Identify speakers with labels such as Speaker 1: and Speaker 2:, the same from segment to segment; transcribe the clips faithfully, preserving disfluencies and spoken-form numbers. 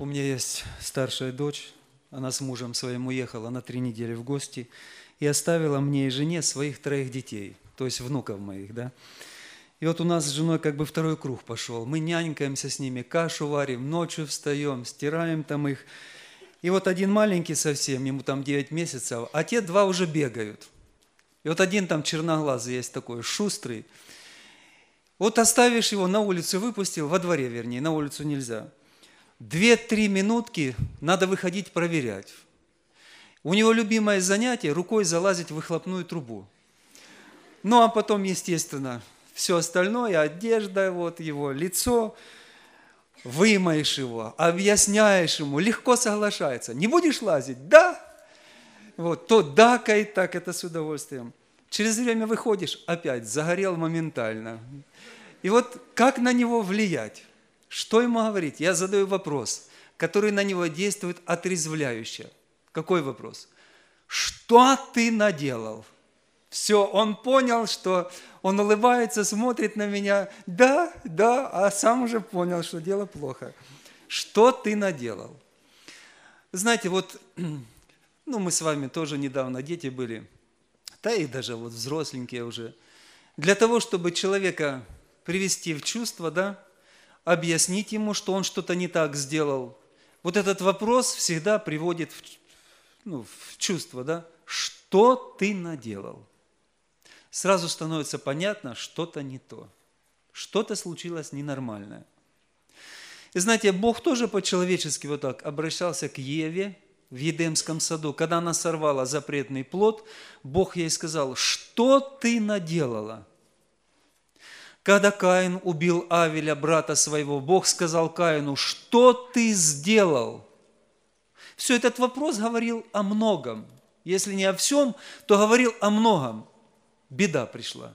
Speaker 1: У меня есть старшая дочь, она с мужем своим уехала на три недели в гости и оставила мне и жене своих троих детей, то есть внуков моих, да. И вот у нас с женой как бы второй круг пошел. Мы нянькаемся с ними, кашу варим, ночью встаем, стираем там их. И вот один маленький совсем, ему там девять месяцев, а те два уже бегают. И вот один там черноглазый есть такой, шустрый. Вот оставишь его на улицу, выпустил, во дворе вернее, на улицу нельзя. Две-три минутки надо выходить проверять. У него любимое занятие – рукой залазить в выхлопную трубу. Ну, а потом, естественно, все остальное, одежда, вот его лицо, вымоешь его, объясняешь ему, легко соглашается. Не будешь лазить? Да. Вот, то дакает, так это с удовольствием. Через время выходишь, опять загорел моментально. И вот как на него влиять? Что ему говорить? Я задаю вопрос, который на него действует отрезвляюще. Какой вопрос? Что ты наделал? Все, он понял, что он улыбается, смотрит на меня. Да, да, а сам уже понял, что дело плохо. Что ты наделал? Знаете, вот, ну, мы с вами тоже недавно дети были, да и даже вот взросленькие уже. Для того, чтобы человека привести в чувство, да, объяснить ему, что он что-то не так сделал. Вот этот вопрос всегда приводит в, ну, в чувство, да? Что ты наделал? Сразу становится понятно, что-то не то. Что-то случилось ненормальное. И знаете, Бог тоже по-человечески вот так обращался к Еве в Едемском саду. Когда она сорвала запретный плод, Бог ей сказал, что ты наделала? Когда Каин убил Авеля, брата своего, Бог сказал Каину, что ты сделал? Все этот вопрос говорил о многом. Если не о всем, то говорил о многом. Беда пришла.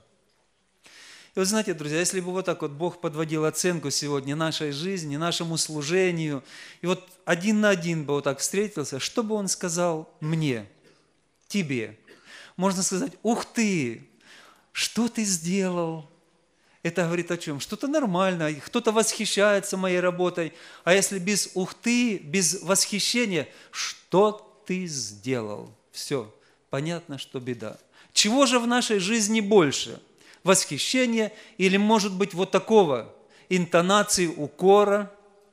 Speaker 1: И вот знаете, друзья, если бы вот так вот Бог подводил оценку сегодня нашей жизни, нашему служению, и вот один на один бы вот так встретился, что бы Он сказал мне, тебе? Можно сказать, ух ты, что ты сделал? Это говорит о чем? Что-то нормально, кто-то восхищается моей работой. А если без ухты, без восхищения, что ты сделал? Все, понятно, что беда. Чего же в нашей жизни больше? Восхищения или, может быть, вот такого интонации укора?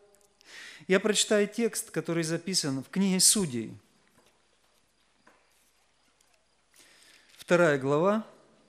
Speaker 1: Я прочитаю текст, который записан в книге Судей. Вторая глава.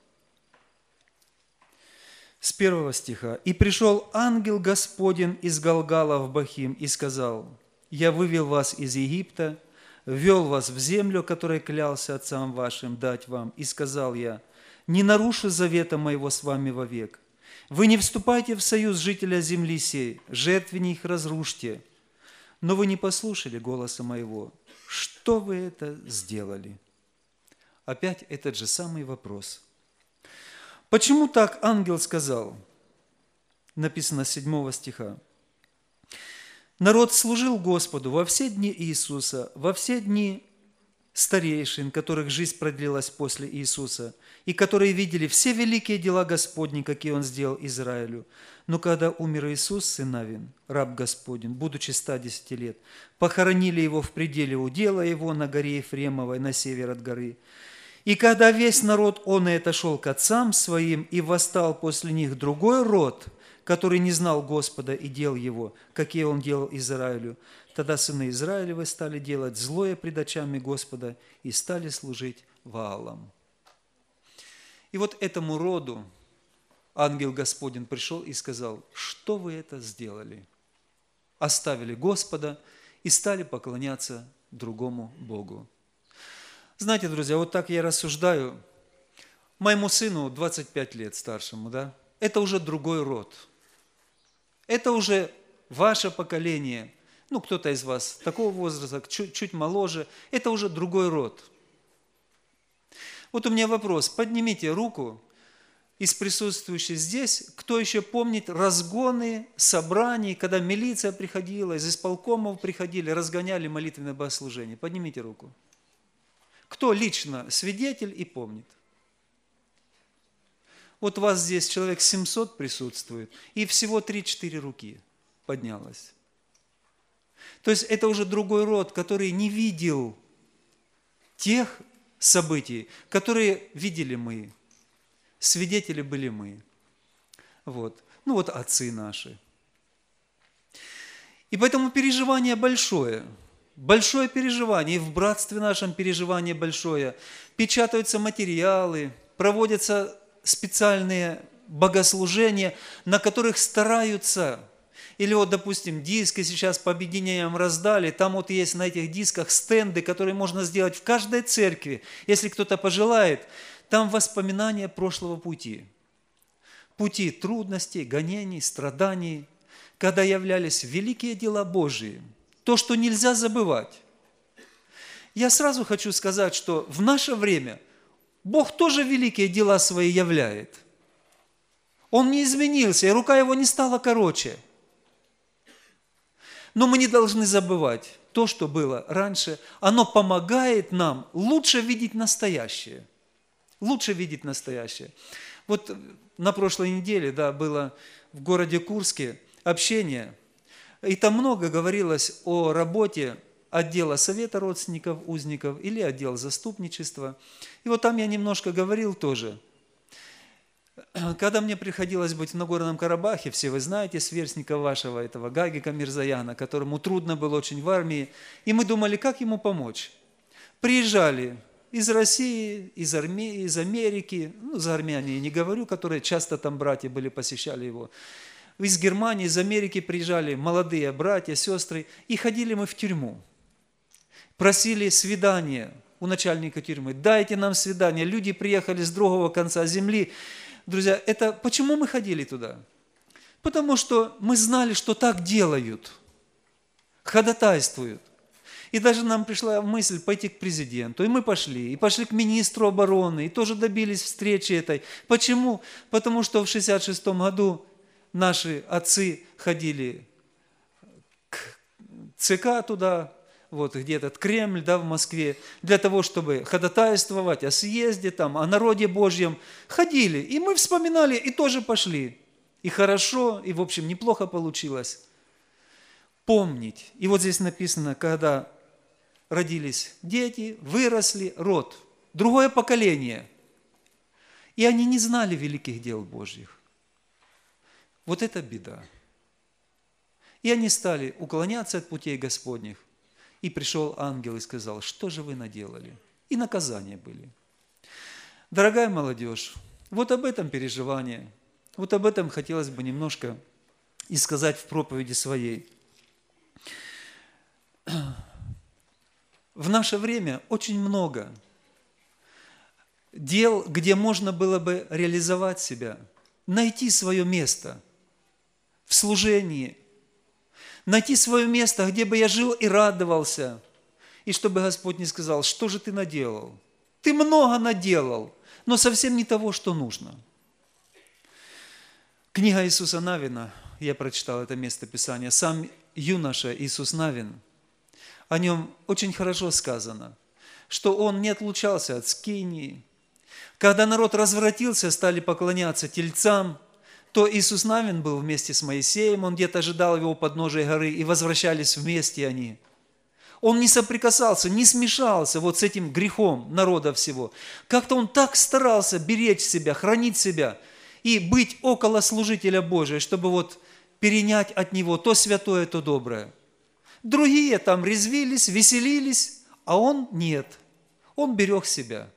Speaker 1: С первого стиха. «И пришел ангел Господень из Галгала в Бахим и сказал, я вывел вас из Египта, ввел вас в землю, которой клялся отцам вашим дать вам, и сказал я, не нарушу завета моего с вами вовек. Вы не вступайте в союз жителя земли сей, жертвенник их разрушьте. Но вы не послушали голоса моего. Что вы это сделали?» Опять этот же самый вопрос. Почему так ангел сказал? Написано с седьмого стиха. Народ служил Господу во все дни Иисуса, во все дни старейшин, которых жизнь продлилась после Иисуса, и которые видели все великие дела Господни, какие Он сделал Израилю. Но когда умер Иисус, сын Навин, раб Господень, будучи ста десяти лет, похоронили Его в пределе удела Его на горе Ефремовой, на север от горы. И когда весь народ он и отошел к отцам своим, и восстал после них другой род, который не знал Господа и дел Его, какие Он делал Израилю, тогда сыны Израилевы стали делать злое пред очами Господа и стали служить Ваалам. И вот этому роду ангел Господень пришел и сказал, что вы это сделали? Оставили Господа и стали поклоняться другому Богу. Знаете, друзья, вот так я рассуждаю. Моему сыну двадцать пять лет старшему, да? Это уже другой род. Это уже ваше поколение. Ну, кто-то из вас такого возраста, чуть, чуть моложе. Это уже другой род. Вот у меня вопрос. Поднимите руку из присутствующих здесь, кто еще помнит разгоны собраний, когда милиция приходила, из исполкомов приходили, разгоняли молитвенное богослужение. Поднимите руку. Кто лично свидетель и помнит? Вот у вас здесь человек семьсот присутствует, и всего три-четыре руки поднялось. То есть это уже другой род, который не видел тех событий, которые видели мы, свидетели были мы. Вот. Ну вот отцы наши. И поэтому переживание большое. Большое переживание. И в братстве нашем переживание большое. Печатаются материалы, проводятся специальные богослужения, на которых стараются. Или вот, допустим, диски сейчас по объединениям раздали, там вот есть на этих дисках стенды, которые можно сделать в каждой церкви, если кто-то пожелает. Там воспоминания прошлого пути. Пути трудностей, гонений, страданий, когда являлись великие дела Божии. То, что нельзя забывать. Я сразу хочу сказать, что в наше время Бог тоже великие дела свои являет. Он не изменился, и рука его не стала короче. Но мы не должны забывать то, что было раньше. Оно помогает нам лучше видеть настоящее. Лучше видеть настоящее. Вот на прошлой неделе, да, было в городе Курске общение, и там много говорилось о работе отдела совета родственников, узников или отдела заступничества. И вот там я немножко говорил тоже. Когда мне приходилось быть в Нагорном Карабахе, все вы знаете сверстника вашего, этого Гагика Мирзаяна, которому трудно было очень в армии, и мы думали, как ему помочь. Приезжали из России, из, Армии, из Америки, ну, за армяне я не говорю, которые часто там братья были, посещали его, из Германии, из Америки приезжали молодые братья, сестры, и ходили мы в тюрьму. Просили свидания у начальника тюрьмы, дайте нам свидание. Люди приехали с другого конца земли. Друзья, это почему мы ходили туда? Потому что мы знали, что так делают, ходатайствуют. И даже нам пришла мысль пойти к президенту, и мы пошли, и пошли к министру обороны, и тоже добились встречи этой. Почему? Потому что в шестьдесят шестом году наши отцы ходили к ЦК туда, вот где-то Кремль, да, в Москве, для того, чтобы ходатайствовать о съезде, там, о народе Божьем. Ходили, и мы вспоминали, и тоже пошли. И хорошо, и, в общем, неплохо получилось. Помнить. И вот здесь написано, когда родились дети, выросли, род, другое поколение. И они не знали великих дел Божьих. Вот это беда. И они стали уклоняться от путей Господних. И пришел ангел и сказал, что же вы наделали? И наказания были. Дорогая молодежь, вот об этом переживании, вот об этом хотелось бы немножко и сказать в проповеди своей. В наше время очень много дел, где можно было бы реализовать себя, найти свое место в служении, найти свое место, где бы я жил и радовался, и чтобы Господь не сказал, что же ты наделал? Ты много наделал, но совсем не того, что нужно. Книга Иисуса Навина, я прочитал это место Писания, сам юноша Иисус Навин, о нем очень хорошо сказано, что он не отлучался от скинии. Когда народ развратился, стали поклоняться тельцам, то Иисус Навин был вместе с Моисеем, он где-то ожидал его у подножия горы, и возвращались вместе они. Он не соприкасался, не смешался вот с этим грехом народа всего. Как-то он так старался беречь себя, хранить себя и быть около служителя Божия, чтобы вот перенять от него то святое, то доброе. Другие там резвились, веселились, а он нет. Он берег себя.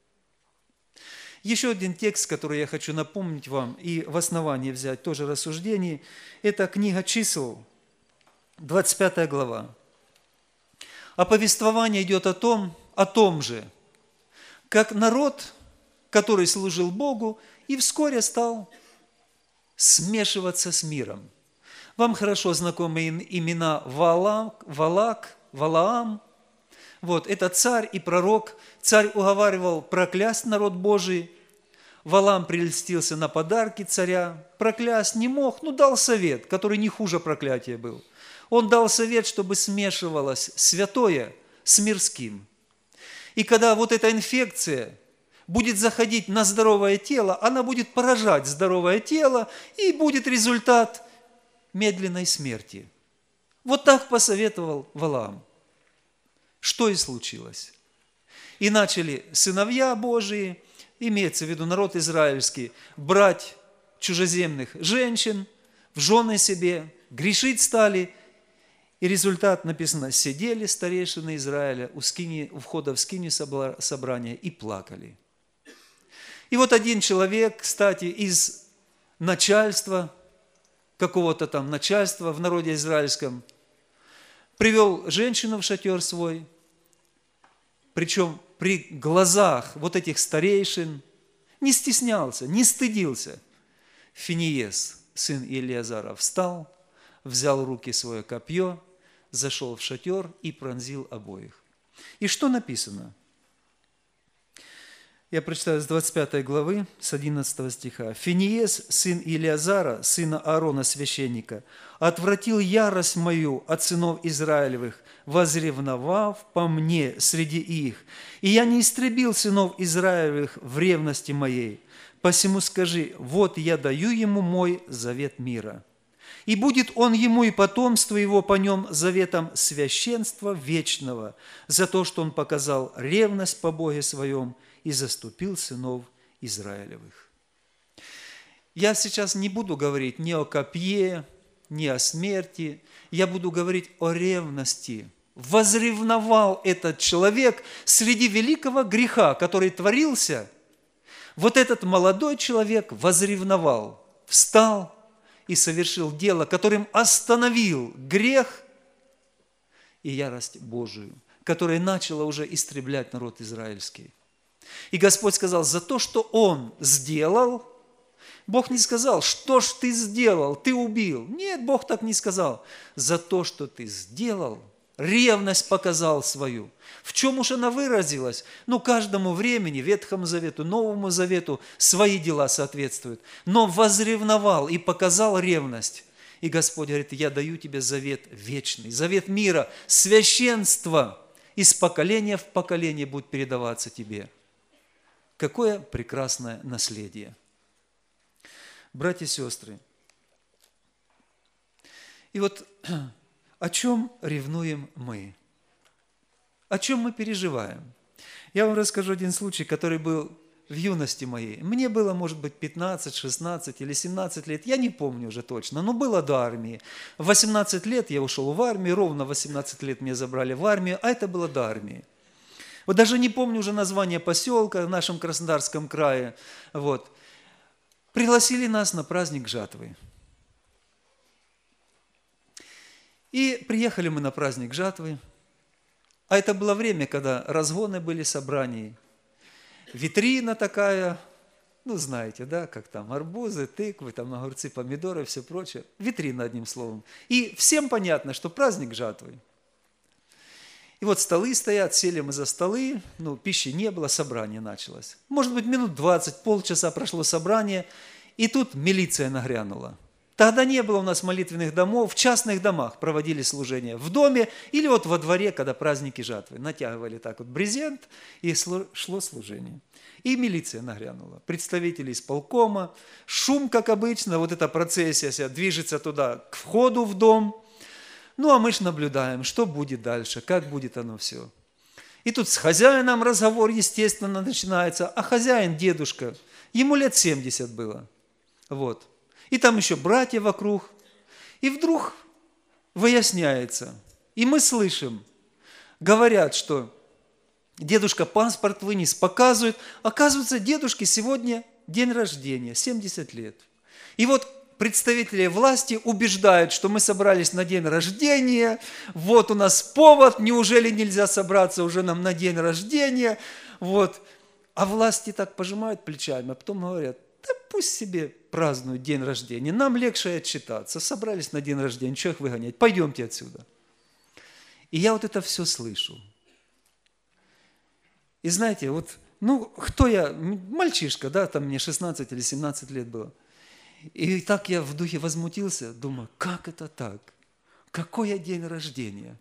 Speaker 1: Еще один текст, который я хочу напомнить вам и в основании взять тоже рассуждений, это книга Чисел, двадцать пятая глава. А повествование идет о том, о том же, как народ, который служил Богу, и вскоре стал смешиваться с миром. Вам хорошо знакомы имена Валак, Валак, Валаам. Вот, это царь и пророк. Царь уговаривал проклясть народ Божий. Валаам прельстился на подарки царя. Проклясть не мог, но дал совет, который не хуже проклятия был. Он дал совет, чтобы смешивалось святое с мирским. И когда вот эта инфекция будет заходить на здоровое тело, она будет поражать здоровое тело, и будет результат медленной смерти. Вот так посоветовал Валаам. Что и случилось. И начали сыновья Божии, имеется в виду народ израильский, брать чужеземных женщин в жены себе, грешить стали. И результат написано: сидели старейшины Израиля у, скини, у входа в скинию собрания и плакали. И вот один человек, кстати, из начальства, какого-то там начальства в народе израильском, привел женщину в шатер свой, причем при глазах вот этих старейшин, не стеснялся, не стыдился. Финиес, сын Илиазара, встал, взял в руки свое копье, зашел в шатер и пронзил обоих. И что написано? Я прочитаю с двадцать пятой главы, с одиннадцатого стиха. «Финиес, сын Илиазара, сына Аарона, священника, отвратил ярость мою от сынов Израилевых, возревновав по мне среди их. И я не истребил сынов Израилевых в ревности моей. Посему скажи: вот я даю ему мой завет мира. И будет он ему и потомство его по нем заветом священства вечного, за то, что он показал ревность по Боге своем и заступил сынов Израилевых». Я сейчас не буду говорить ни о копье, ни о смерти, я буду говорить о ревности. Возревновал этот человек среди великого греха, который творился. Вот этот молодой человек возревновал, встал и совершил дело, которым остановил грех и ярость Божию, которая начала уже истреблять народ израильский. И Господь сказал: за то, что он сделал, Бог не сказал: что ж ты сделал, ты убил. Нет, Бог так не сказал. За то, что ты сделал, ревность показал свою. В чем уж она выразилась? Ну, каждому времени, Ветхому Завету, Новому Завету свои дела соответствуют. Но возревновал и показал ревность. И Господь говорит: я даю тебе завет вечный, завет мира, священство из поколения в поколение будет передаваться тебе. Какое прекрасное наследие! Братья и сестры, и вот о чем ревнуем мы? О чем мы переживаем? Я вам расскажу один случай, который был в юности моей. Мне было, может быть, пятнадцать, шестнадцать или семнадцать лет, я не помню уже точно, но было до армии. В восемнадцать лет я ушел в армию, ровно в восемнадцать лет меня забрали в армию, а это было до армии. Вот даже не помню уже название поселка в нашем Краснодарском крае. Вот. Пригласили нас на праздник жатвы. И приехали мы на праздник жатвы. А это было время, когда разгоны были собраний. Витрина такая, ну знаете, да, как там арбузы, тыквы, там огурцы, помидоры, все прочее. Витрина, одним словом. И всем понятно, что праздник жатвы. И вот столы стоят, сели мы за столы, ну, пищи не было, собрание началось. Может быть, минут двадцать, полчаса прошло собрание, и тут милиция нагрянула. Тогда не было у нас молитвенных домов, в частных домах проводили служение. В доме или вот во дворе, когда праздники жатвы. Натягивали так вот брезент, и шло служение. И милиция нагрянула. Представители исполкома, шум, как обычно, вот эта процессия вся движется туда, к входу в дом. Ну, а мы ж наблюдаем, что будет дальше, как будет оно все. И тут с хозяином разговор, естественно, начинается. А хозяин, дедушка, ему лет семьдесят было. Вот. И там еще братья вокруг. И вдруг выясняется, и мы слышим, говорят, что дедушка паспорт вынес, показывают. Оказывается, дедушке сегодня день рождения, семьдесят лет. И вот представители власти убеждают, что мы собрались на день рождения, вот у нас повод, неужели нельзя собраться уже нам на день рождения, вот. А власти так пожимают плечами, а потом говорят: да пусть себе празднуют день рождения, нам легче отчитаться, собрались на день рождения, что их выгонять, пойдемте отсюда. И я вот это все слышу. И знаете, вот, ну, кто я, мальчишка, да, там мне шестнадцать или семнадцать лет было. И так я в духе возмутился, думаю, как это так? Какой день рождения?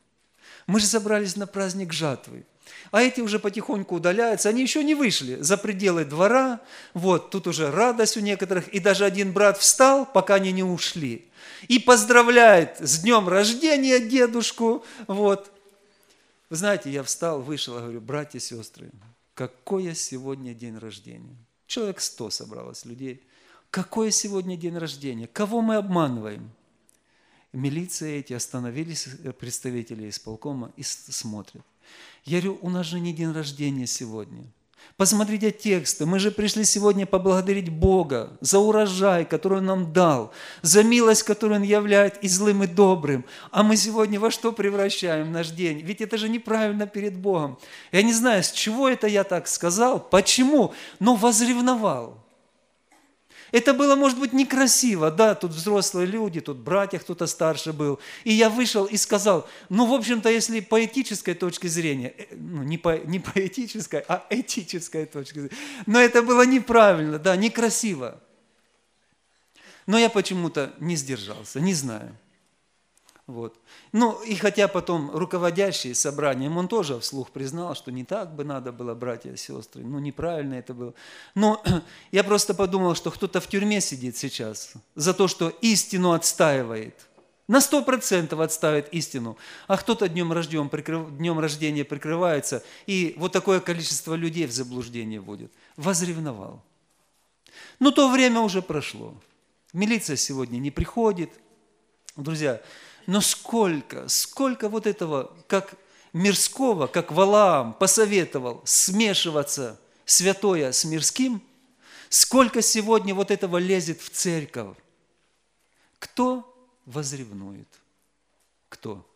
Speaker 1: Мы же собрались на праздник жатвы. А эти уже потихоньку удаляются, они еще не вышли за пределы двора. Вот, тут уже радость у некоторых. И даже один брат встал, пока они не ушли. И поздравляет с днем рождения дедушку. Вот. Вы знаете, я встал, вышел, говорю: братья и сестры, какое сегодня день рождения? Человек сто собралось людей. Какое сегодня день рождения? Кого мы обманываем? Милиция эти остановились, представители исполкома, и смотрят. Я говорю: у нас же не день рождения сегодня. Посмотрите тексты. Мы же пришли сегодня поблагодарить Бога за урожай, который Он нам дал, за милость, которую Он являет и злым, и добрым. А мы сегодня во что превращаем наш день? Ведь это же неправильно перед Богом. Я не знаю, с чего это я так сказал, почему, но возревновал. Это было, может быть, некрасиво, да, тут взрослые люди, тут братья, кто-то старше был. И я вышел и сказал: ну, в общем-то, если по этической точке зрения, ну, не по, не по этической, а этической точке зрения, но это было неправильно, да, некрасиво. Но я почему-то не сдержался, не знаю. Вот. Ну, и хотя потом руководящий собранием, он тоже вслух признал, что не так бы надо было, братья и сестры, ну, неправильно это было. Но я просто подумал, что кто-то в тюрьме сидит сейчас за то, что истину отстаивает. На сто процентов отставит истину. А кто-то днем рождения, прикрыв... днем рождения прикрывается, и вот такое количество людей в заблуждение вводит. Возревновал. Но то время уже прошло. Милиция сегодня не приходит. Друзья, но сколько, сколько вот этого, как мирского, как Валаам посоветовал смешиваться святое с мирским, сколько сегодня вот этого лезет в церковь. Кто возревнует? Кто?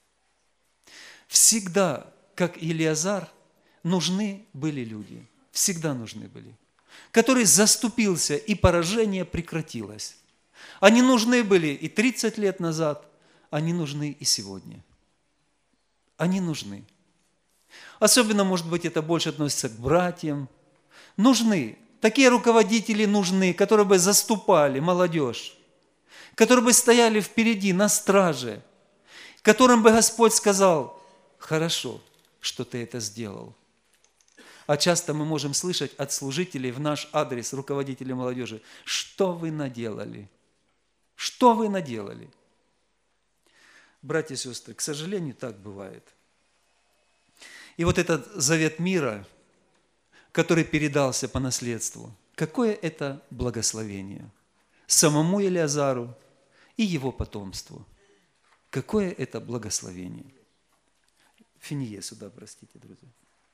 Speaker 1: Всегда, как Илиазар, нужны были люди. Всегда нужны были. Который заступился, и поражение прекратилось. Они нужны были и тридцать лет назад, они нужны и сегодня. Они нужны. Особенно, может быть, это больше относится к братьям. Нужны. Такие руководители нужны, которые бы заступали молодежь, которые бы стояли впереди, на страже, которым бы Господь сказал: хорошо, что ты это сделал. А часто мы можем слышать от служителей в наш адрес, руководителей молодежи: что вы наделали? Что вы наделали? Братья и сестры, к сожалению, так бывает. И вот этот завет мира, который передался по наследству, какое это благословение самому Илиазару и его потомству. Какое это благословение. Финие сюда, простите, друзья.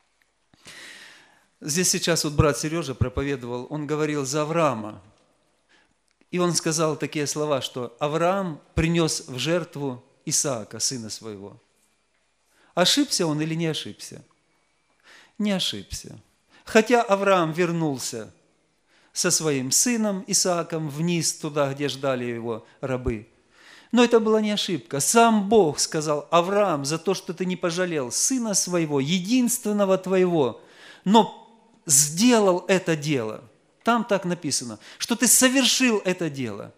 Speaker 1: Здесь сейчас вот брат Сережа проповедовал, он говорил за Авраама. И он сказал такие слова, что Авраам принес в жертву Исаака, сына своего. Ошибся он или не ошибся? Не ошибся. Хотя Авраам вернулся со своим сыном Исааком вниз туда, где ждали его рабы. Но это была не ошибка. Сам Бог сказал: Авраам, за то, что ты не пожалел сына своего, единственного твоего, но сделал это дело. Там так написано, что ты совершил это дело.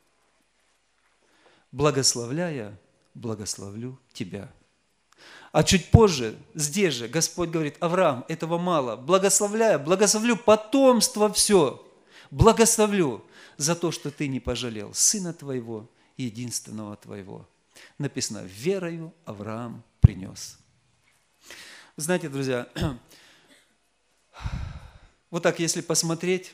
Speaker 1: Благословляя, благословлю тебя. А чуть позже, здесь же, Господь говорит: Авраам, этого мало. Благословляя, благословлю потомство все. Благословлю за то, что ты не пожалел сына твоего, единственного твоего. Написано: верою Авраам принес. Знаете, друзья, вот так, если посмотреть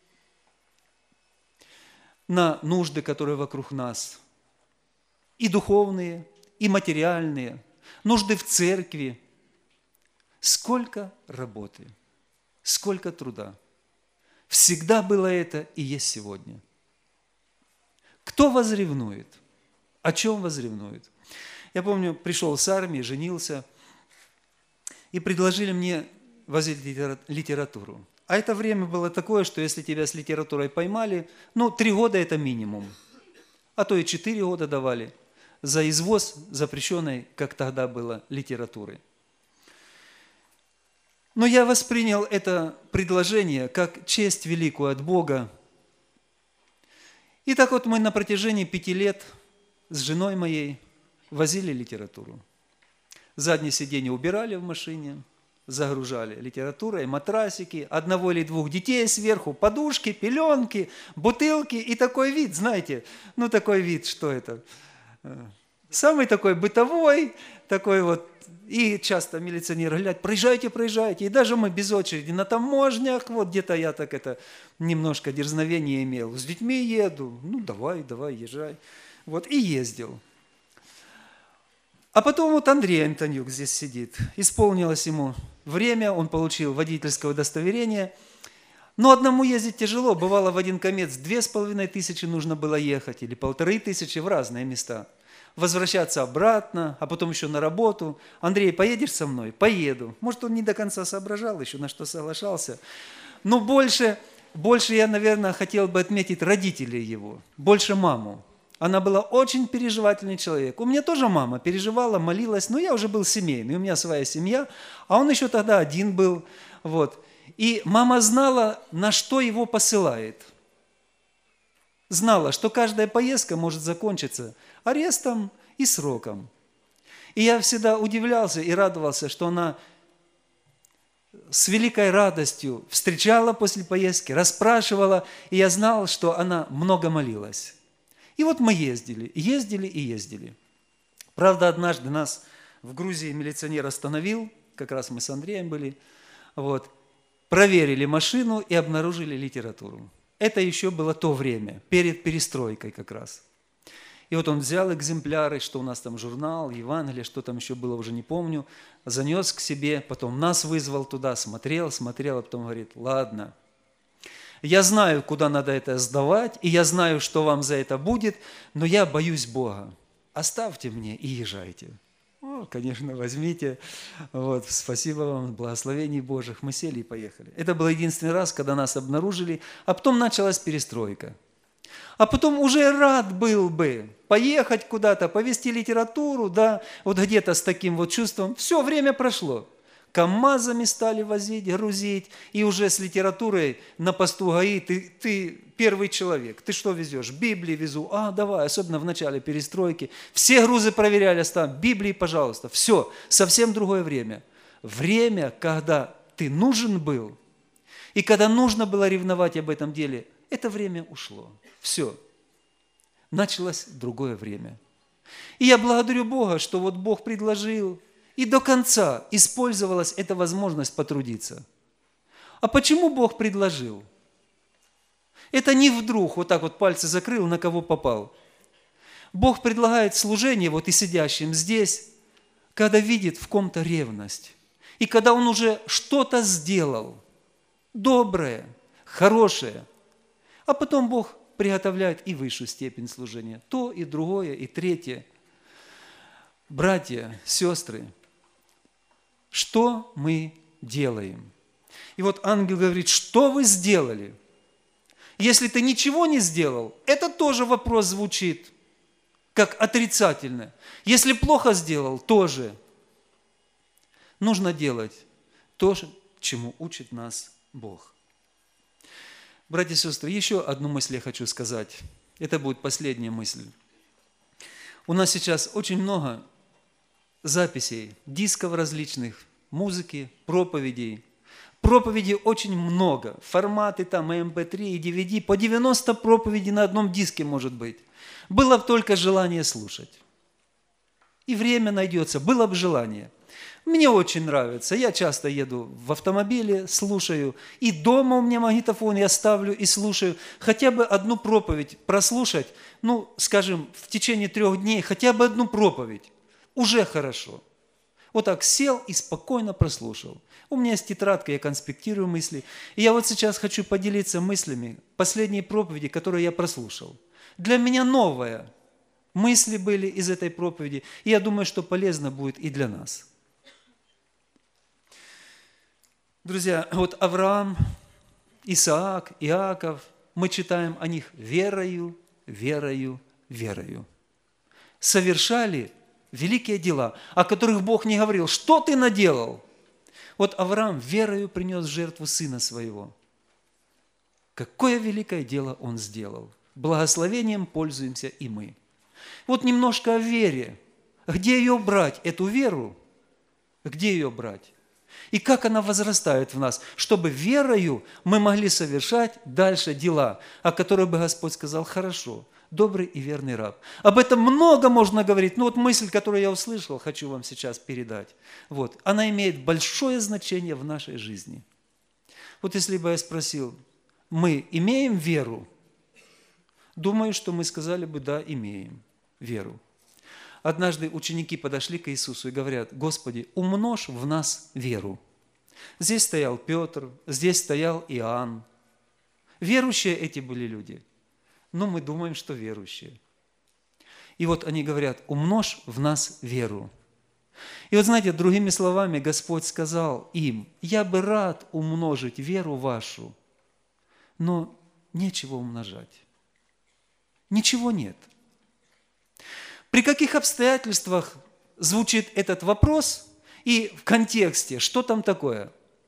Speaker 1: на нужды, которые вокруг нас, и духовные, и материальные, нужды в церкви, сколько работы, сколько труда. Всегда было это и есть сегодня. Кто возревнует? О чем возревнует? Я помню, пришел с армии, женился, и предложили мне возить литературу. А это время было такое, что если тебя с литературой поймали, ну, три года это минимум, а то и четыре года давали за извоз запрещенной, как тогда было, литературы. Но я воспринял это предложение как честь великую от Бога. И так вот мы на протяжении пяти лет с женой моей возили литературу. Заднее сиденье убирали в машине, загружали литературой, матрасики, одного или двух детей сверху, подушки, пеленки, бутылки и такой вид, знаете, ну такой вид, что это? Самый такой бытовой, такой вот, и часто милиционеры говорят, проезжайте, проезжайте, и даже мы без очереди на таможнях, вот где-то я так это немножко дерзновения имел, с детьми еду, ну давай, давай, езжай, вот и ездил. А потом вот Андрей Антонюк здесь сидит, исполнилось ему время, он получил водительское удостоверение, но одному ездить тяжело, бывало в один конец две с половиной тысячи нужно было ехать, или полторы тысячи в разные места. Возвращаться обратно, а потом еще на работу. Андрей, поедешь со мной? Поеду. Может, он не до конца соображал еще, на что соглашался. Но больше, больше я, наверное, хотел бы отметить родителей его, больше маму. Она была очень переживательный человек. У меня тоже мама переживала, молилась, но я уже был семейный, у меня своя семья, а он еще тогда один был. Вот. И мама знала, на что его посылает. Знала, что каждая поездка может закончиться арестом и сроком. И я всегда удивлялся и радовался, что она с великой радостью встречала после поездки, расспрашивала, и я знал, что она много молилась. И вот мы ездили, ездили и ездили. Правда, однажды нас в Грузии милиционер остановил, как раз мы с Андреем были, вот, проверили машину и обнаружили литературу. Это еще было то время, перед перестройкой как раз. И вот он взял экземпляры, что у нас там журнал, Евангелие, что там еще было, уже не помню, занес к себе, потом нас вызвал туда, смотрел, смотрел, а потом говорит, ладно, я знаю, куда надо это сдавать, и я знаю, что вам за это будет, но я боюсь Бога. Оставьте мне и езжайте. О, конечно, возьмите. Вот, спасибо вам, благословений Божьих. Мы сели и поехали. Это был единственный раз, когда нас обнаружили, а потом началась перестройка. А потом уже рад был бы поехать куда-то, повести литературу, да, вот где-то с таким вот чувством. Все, время прошло. КАМАЗами стали возить, грузить, и уже с литературой на посту ГАИ ты, ты первый человек. Ты что везешь? Библии везу. А, давай, особенно в начале перестройки. Все грузы проверяли, там, Библии, пожалуйста. Все, совсем другое время. Время, когда ты нужен был, и когда нужно было ревновать об этом деле, это время ушло. Все. Началось другое время. И я благодарю Бога, что вот Бог предложил, и до конца использовалась эта возможность потрудиться. А почему Бог предложил? Это не вдруг вот так вот пальцы закрыл, на кого попал. Бог предлагает служение вот и сидящим здесь, когда видит в ком-то ревность. И когда он уже что-то сделал, доброе, хорошее, а потом Бог приготовляет и высшую степень служения. То, и другое, и третье. Братья, сестры, что мы делаем? И вот ангел говорит, что вы сделали? Если ты ничего не сделал, это тоже вопрос звучит, как отрицательно. Если плохо сделал, тоже. Нужно делать то, чему учит нас Бог. Братья и сестры, еще одну мысль я хочу сказать. Это будет последняя мысль. У нас сейчас очень много записей, дисков различных, музыки, проповедей. Проповедей очень много. Форматы там эм пэ три и ди ви ди. По девяносто проповедей на одном диске может быть. Было бы только желание слушать. И время найдется. Было бы желание. Мне очень нравится. Я часто еду в автомобиле, слушаю. И дома у меня магнитофон я ставлю и слушаю. Хотя бы одну проповедь прослушать, ну, скажем, в течение трех дней, хотя бы одну проповедь. Уже хорошо. Вот так сел и спокойно прослушал. У меня есть тетрадка, я конспектирую мысли. И я вот сейчас хочу поделиться мыслями последней проповеди, которую я прослушал. Для меня новая. Мысли были из этой проповеди. И я думаю, что полезно будет и для нас. Друзья, вот Авраам, Исаак, Иаков, мы читаем о них верою, верою, верою. Совершали великие дела, о которых Бог не говорил. Что ты наделал? Вот Авраам верою принес в жертву сына своего. Какое великое дело он сделал. Благословением пользуемся и мы. Вот немножко о вере. Где ее брать, эту веру? Где ее брать? И как она возрастает в нас, чтобы верою мы могли совершать дальше дела, о которых бы Господь сказал: хорошо, добрый и верный раб. Об этом много можно говорить, но вот мысль, которую я услышал, хочу вам сейчас передать. Вот, она имеет большое значение в нашей жизни. Вот если бы я спросил: мы имеем веру? Думаю, что мы сказали бы: да, имеем веру. Однажды ученики подошли к Иисусу и говорят: Господи, умножь в нас веру. Здесь стоял Петр, здесь стоял Иоанн. Верующие эти были люди. Но мы думаем, что верующие. И вот они говорят: умножь в нас веру. И вот знаете, другими словами, Господь сказал им: я бы рад умножить веру вашу, но нечего умножать. Ничего нет. При каких обстоятельствах звучит этот вопрос и в контексте, что там такое?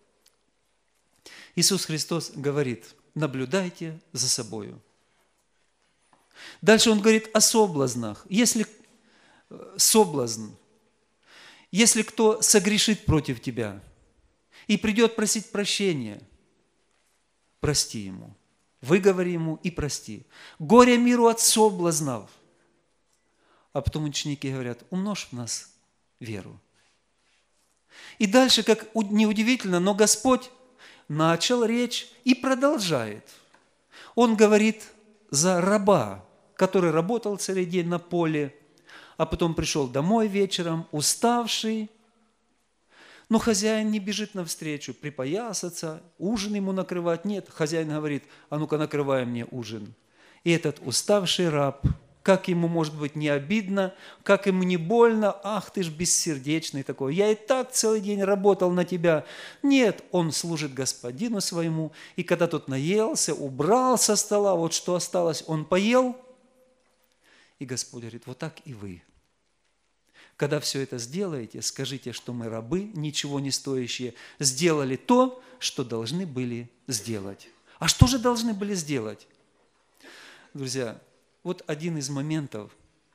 Speaker 1: Иисус Христос говорит: наблюдайте за собою. Дальше Он говорит о соблазнах. Если соблазн, если кто согрешит против тебя и придет просить прощения, прости ему, выговори ему и прости. Горе миру от соблазнов. А потом ученики говорят: умножь в нас веру. И дальше, как неудивительно, но Господь начал речь и продолжает. Он говорит за раба, который работал целый день на поле, а потом пришел домой вечером, уставший. Но хозяин не бежит навстречу, припоясаться, ужин ему накрывать. Нет, хозяин говорит: а ну-ка накрывай мне ужин. И этот уставший раб, как ему может быть не обидно, как ему не больно: ах, ты ж бессердечный такой, я и так целый день работал на тебя. Нет, он служит господину своему, и когда тот наелся, убрал со стола, вот что осталось, он поел. И Господь говорит: вот так и вы. Когда все это сделаете, скажите, что мы рабы, ничего не стоящие, сделали то, что должны были сделать. А что же должны были сделать? Друзья, вот один из моментов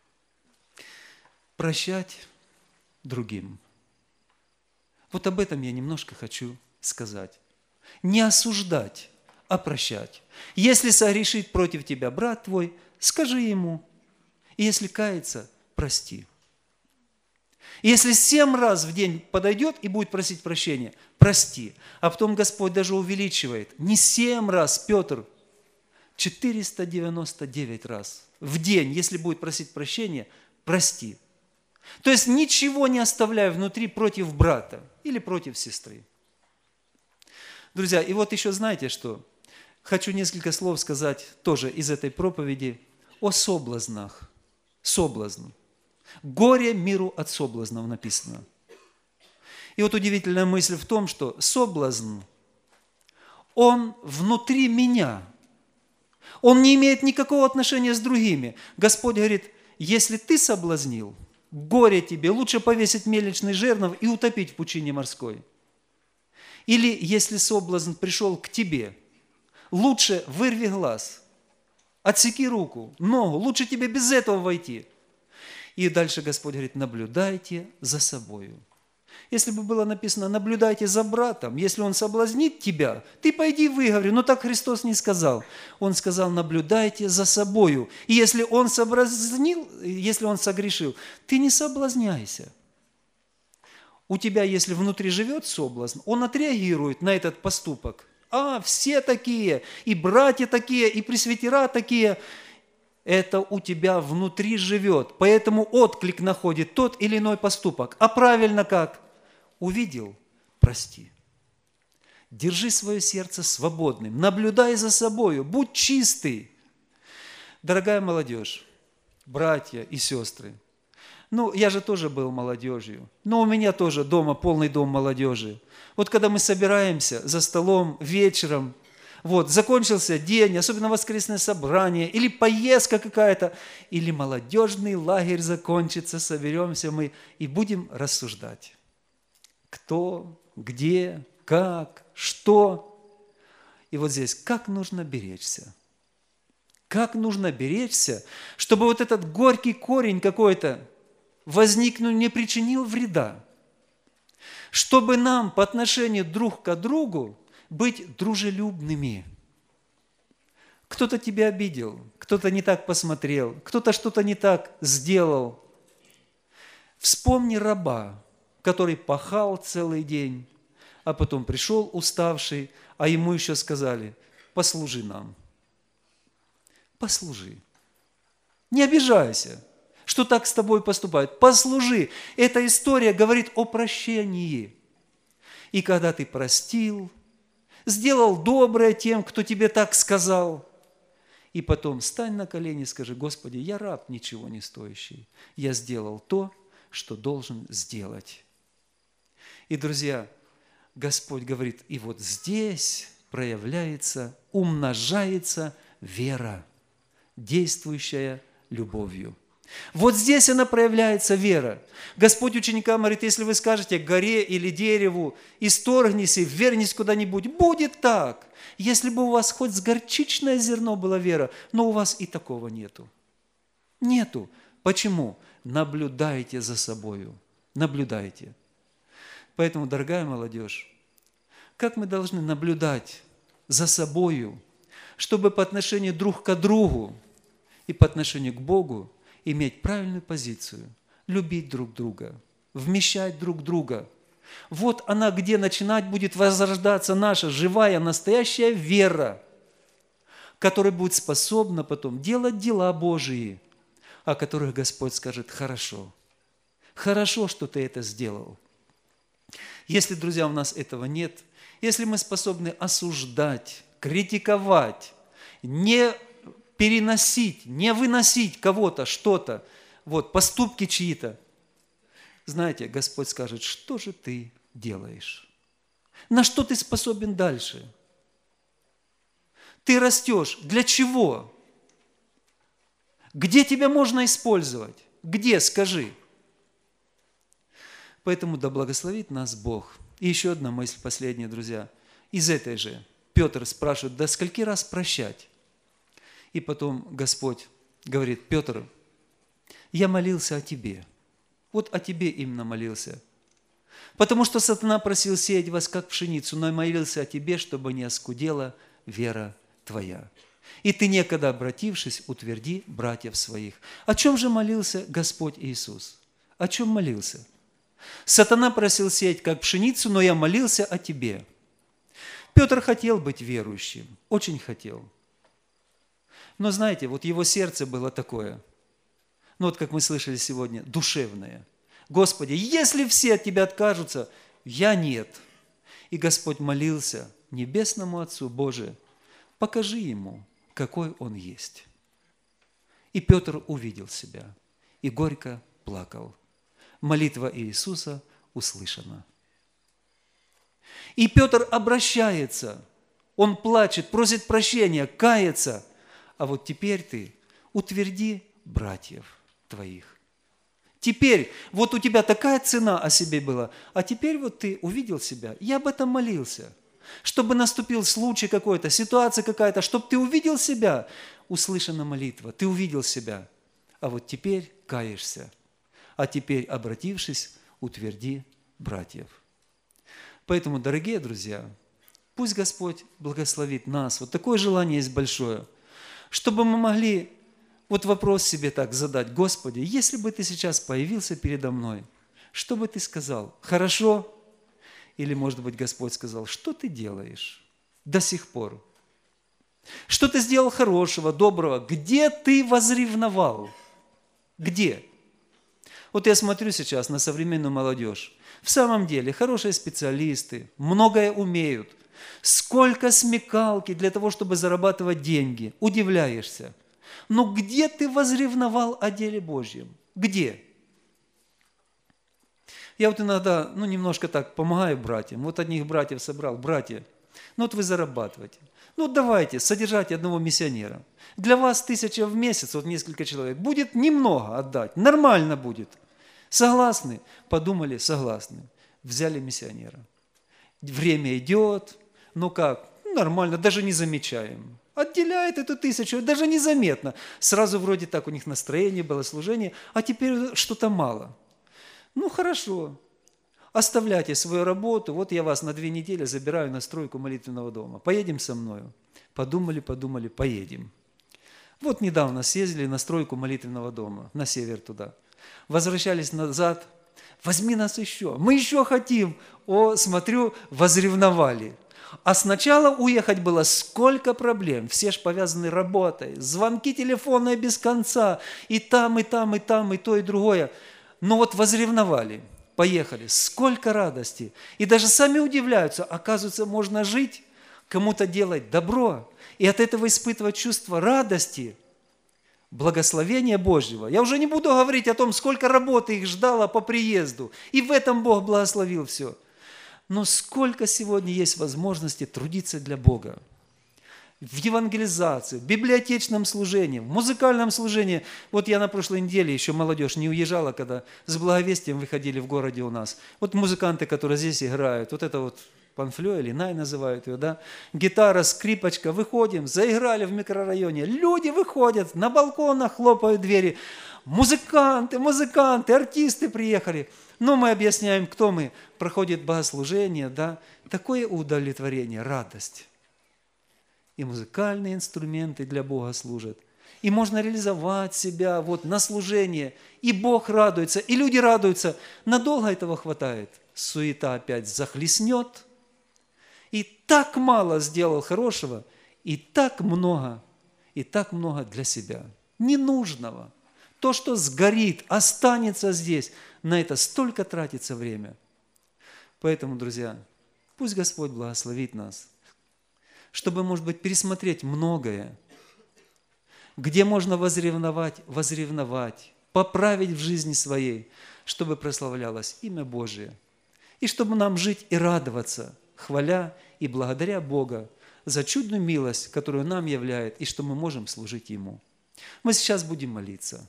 Speaker 1: – прощать другим. Вот об этом я немножко хочу сказать. Не осуждать, а прощать. Если согрешит против тебя брат твой, скажи ему. И если кается, прости. И если семь раз в день подойдет и будет просить прощения, прости. А потом Господь даже увеличивает. Не семь раз, Петр, четыреста девяносто девять раз в день, если будет просить прощения, прости. То есть ничего не оставляй внутри против брата или против сестры. Друзья, и вот еще знаете что? Хочу несколько слов сказать тоже из этой проповеди о соблазнах. Соблазн. Горе миру от соблазнов написано. И вот удивительная мысль в том, что соблазн, он внутри меня. Он не имеет никакого отношения с другими. Господь говорит: если ты соблазнил, горе тебе, лучше повесить мельничный жернов и утопить в пучине морской. Или если соблазн пришел к тебе, лучше вырви глаз, отсеки руку, ногу, лучше тебе без этого войти. И дальше Господь говорит: наблюдайте за собою. Если бы было написано: наблюдайте за братом, если он соблазнит тебя, ты пойди выговори. Но так Христос не сказал. Он сказал: наблюдайте за собою. И если он соблазнил, если он согрешил, ты не соблазняйся. У тебя, если внутри живет соблазн, он отреагирует на этот поступок. А, все такие, и братья такие, и пресвитера такие. Это у тебя внутри живет. Поэтому отклик находит тот или иной поступок. А правильно как? Увидел – прости. Держи свое сердце свободным. Наблюдай за собою. Будь чистый. Дорогая молодежь, братья и сестры, ну, я же тоже был молодежью. Но у меня тоже дома полный дом молодежи. Вот когда мы собираемся за столом вечером, вот, закончился день, особенно воскресное собрание, или поездка какая-то, или молодежный лагерь закончится, соберемся мы и будем рассуждать. Кто, где, как, что. И вот здесь, как нужно беречься. Как нужно беречься, чтобы вот этот горький корень какой-то возникнул, не причинил вреда. чтобы нам по отношению друг к другу быть дружелюбными. Кто-то тебя обидел, кто-то не так посмотрел, кто-то что-то не так сделал. Вспомни раба, который пахал целый день, а потом пришел уставший, а ему еще сказали: послужи нам. Послужи. Не обижайся, что так с тобой поступают. Послужи. Эта история говорит о прощении. И когда ты простил, сделал доброе тем, кто тебе так сказал, и потом встань на колени и скажи: Господи, я раб ничего не стоящий. Я сделал то, что должен сделать. И, друзья, Господь говорит, и вот здесь проявляется, умножается вера, действующая любовью. Вот здесь она проявляется, вера. Господь ученикам говорит: если вы скажете горе или дереву, исторгнись и вернись куда-нибудь, будет так. Если бы у вас хоть с горчичное зерно была вера, но у вас и такого нету. Нету. Почему? Наблюдайте за собою. Наблюдайте. Поэтому, дорогая молодежь, как мы должны наблюдать за собою, чтобы по отношению друг к другу и по отношению к Богу иметь правильную позицию, любить друг друга, вмещать друг друга. Вот она, где начинать будет возрождаться наша живая, настоящая вера, которая будет способна потом делать дела Божии, о которых Господь скажет: хорошо, хорошо, что ты это сделал. Если, друзья, у нас этого нет, если мы способны осуждать, критиковать, не переносить, не выносить кого-то, что-то, вот, поступки чьи-то, знаете, Господь скажет: что же ты делаешь? На что ты способен дальше? Ты растешь. Для чего? Где тебя можно использовать? Где? Скажи. Поэтому да благословит нас Бог. И еще одна мысль, последняя, друзья. Из этой же Петр спрашивает: до скольки раз прощать? И потом Господь говорит: Петр, я молился о тебе. Вот о тебе именно молился. Потому что сатана просил сеять вас, как пшеницу, но я молился о тебе, чтобы не оскудела вера твоя. И ты, некогда обратившись, утверди братьев своих. О чем же молился Господь Иисус? О чем молился? Сатана просил сеять, как пшеницу, но я молился о тебе. Петр хотел быть верующим, очень хотел. Но знаете, вот его сердце было такое, ну вот как мы слышали сегодня, душевное. Господи, если все от Тебя откажутся, я нет. И Господь молился Небесному Отцу: Боже, покажи ему, какой он есть. И Петр увидел себя и горько плакал. Молитва Иисуса услышана. И Петр обращается, он плачет, просит прощения, кается. А вот теперь ты утверди братьев твоих. Теперь, вот у тебя такая цена о себе была, а теперь вот ты увидел себя. Я об этом молился. Чтобы наступил случай какой-то, ситуация какая-то, чтобы ты увидел себя. Услышана молитва, ты увидел себя. А вот теперь каешься. А теперь, обратившись, утверди братьев. Поэтому, дорогие друзья, пусть Господь благословит нас. Вот такое желание есть большое, чтобы мы могли вот вопрос себе так задать: Господи, если бы Ты сейчас появился передо мной, что бы Ты сказал? Хорошо? Или, может быть, Господь сказал: что ты делаешь до сих пор? Что ты сделал хорошего, доброго? Где ты возревновал? Где? Вот я смотрю сейчас на современную молодежь. В самом деле, хорошие специалисты, многое умеют. Сколько смекалки для того, чтобы зарабатывать деньги. Удивляешься. Но где ты возревновал о деле Божьем? Где? Я вот иногда, ну, немножко так помогаю братьям. Вот одних братьев собрал. Братья, ну вот вы зарабатываете. Ну, давайте, содержать одного миссионера. Для вас тысяча в месяц, вот несколько человек, будет немного отдать. Нормально будет. Согласны? Подумали, согласны. Взяли миссионера. Время идет. Ну как? Нормально, даже не замечаем. Отделяет эту тысячу, даже незаметно. Сразу вроде так у них настроение было, служение, а теперь что-то мало. Ну хорошо. Оставляйте свою работу, вот я вас на две недели забираю на стройку молитвенного дома. Поедем со мною? Подумали, подумали, поедем. Вот недавно съездили на стройку молитвенного дома, на север туда. Возвращались назад, возьми нас еще, мы еще хотим. О, смотрю, возревновали. А сначала уехать было сколько проблем, все ж повязаны работой, звонки телефонные без конца, и там, и там, и там, и то, и другое. Но вот возревновали, поехали, сколько радости. И даже сами удивляются, оказывается, можно жить, кому-то делать добро, и от этого испытывать чувство радости, благословения Божьего. Я уже не буду говорить о том, сколько работы их ждало по приезду, и в этом Бог благословил все. Но сколько сегодня есть возможности трудиться для Бога. В евангелизации, в библиотечном служении, в музыкальном служении. Вот я на прошлой неделе, еще молодежь не уезжала, когда с благовестием выходили в городе у нас. Вот музыканты, которые здесь играют, вот это вот панфлё или най называют ее, да, гитара, скрипочка, выходим, заиграли в микрорайоне, люди выходят, на балконах хлопают двери, музыканты, музыканты, артисты приехали. Но мы объясняем, кто мы. Проходит богослужение, да, такое удовлетворение, радость. И музыкальные инструменты для Бога служат. И можно реализовать себя вот на служение. И Бог радуется, и люди радуются. Надолго этого хватает. Суета опять захлестнет. И так мало сделал хорошего, и так много, и так много для себя. Ненужного. То, что сгорит, останется здесь. На это столько тратится время. Поэтому, друзья, пусть Господь благословит нас, чтобы, может быть, пересмотреть многое, где можно возревновать, возревновать, поправить в жизни своей, чтобы прославлялось имя Божие. И чтобы нам жить и радоваться, хваля и благодаря Бога за чудную милость, которую нам являет, и что мы можем служить Ему. Мы сейчас будем молиться.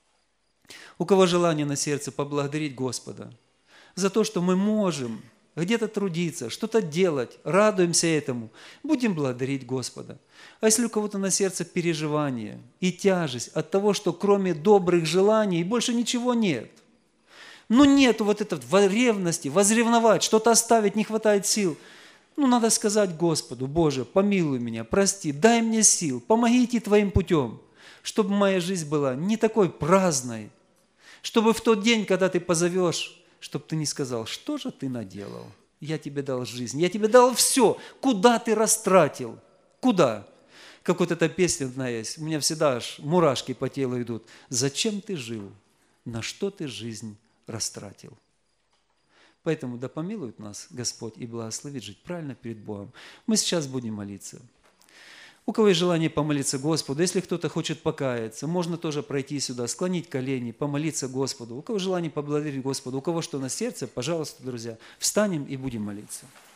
Speaker 1: У кого желание на сердце поблагодарить Господа за то, что мы можем где-то трудиться, что-то делать, радуемся этому, будем благодарить Господа. А если у кого-то на сердце переживание и тяжесть от того, что кроме добрых желаний больше ничего нет, ну нету вот этой ревности, возревновать, что-то оставить, не хватает сил, ну надо сказать Господу: Боже, помилуй меня, прости, дай мне сил, помоги идти Твоим путем, чтобы моя жизнь была не такой праздной, чтобы в тот день, когда Ты позовешь, чтобы Ты не сказал: что же Ты наделал? Я Тебе дал жизнь, я Тебе дал все. Куда Ты растратил? Куда? Как вот эта песня одна есть, у меня всегда аж мурашки по телу идут. Зачем Ты жил? На что Ты жизнь растратил? Поэтому да помилует нас Господь и благословит жить правильно перед Богом. Мы сейчас будем молиться. У кого есть желание помолиться Господу, если кто-то хочет покаяться, можно тоже пройти сюда, склонить колени, помолиться Господу. У кого желание поблагодарить Господу, у кого что на сердце, пожалуйста, друзья, встанем и будем молиться.